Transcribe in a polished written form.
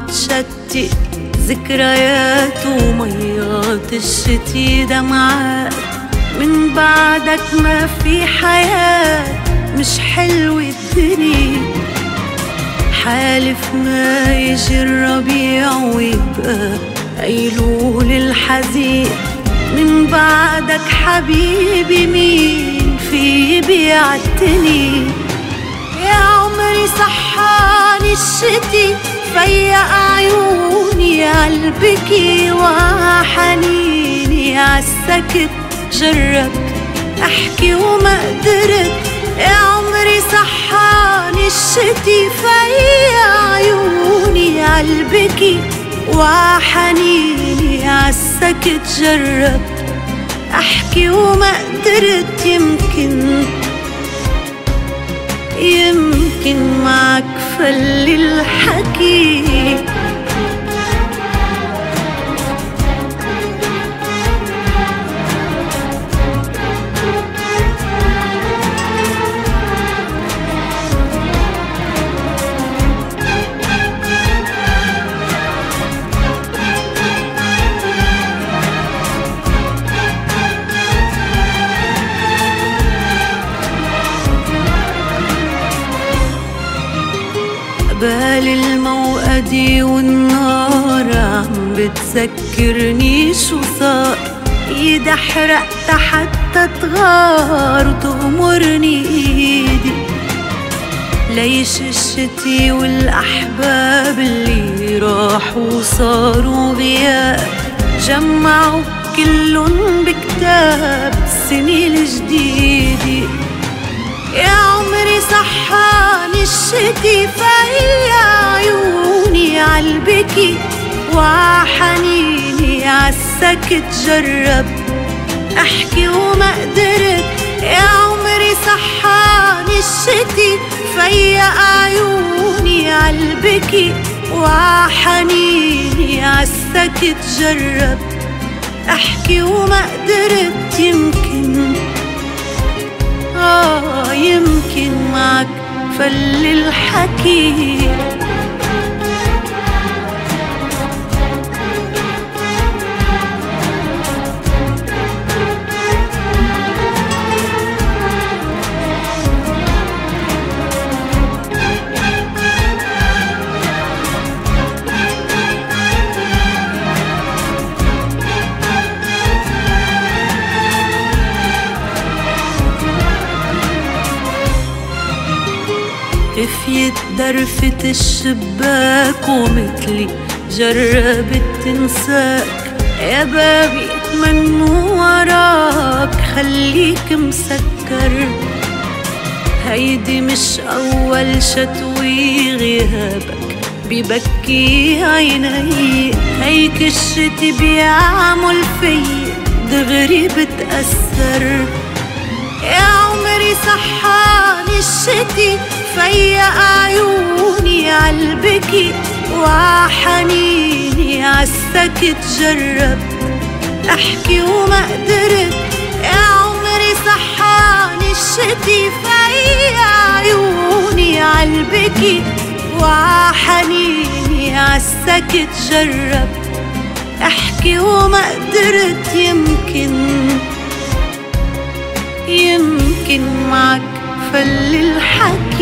متشتت ذكريات وميات الشتي دمعات. من بعدك ما في حياة، مش حلوة الدنيا. حالف ما يجي الربيع ويبقى أيلول الحزين. من بعدك حبيبي مين في بيعتني؟ يا عمري صحاني الشتي، فيق عيوني عالبكي وحنيني عالسكت. جربت احكي وما قدرت، يا عمري صحاني الشتي، فيق عيوني عالبكي وحنيني عالسكت. جربت احكي وما قدرت، يمكن معك فل الحكي. قبال الموقدي والنار عم بتذكرني شو صار. ايدي حرقت حتى تغار وتغمرني ايدي. ليش الشتي والاحباب اللي راحوا وصاروا غياب، جمعوا كلن بكتاب السنة الجديدة. يا عمري صحاني الشتي، فيق عيوني عالبكي وحنيني عالسكت. جربت احكي وما قدرت، يا عمري صحاني الشتي، فيق عيوني عالبكي وحنيني عالسكت. جربت احكي وما قدرت، يمكن معك فل الحكي. خفيت درفة الشباك ومثلي جربت تنساك. يا بابي اتمنى وراك خليك مسكر. هيدي مش أول شتوي غيابك ببكي عيني. هيك الشتي بيعمل في دغري بتأثر. يا عمري صحاني الشتي، فيق عيوني عالبكي وحنيني عالسكت. جربت احكي وما قدرت، يا عمري صحاني الشتي، فيق عيوني عالبكي وحنيني عالسكت. جربت احكي وما قدرت، يمكن معك فل الحكي.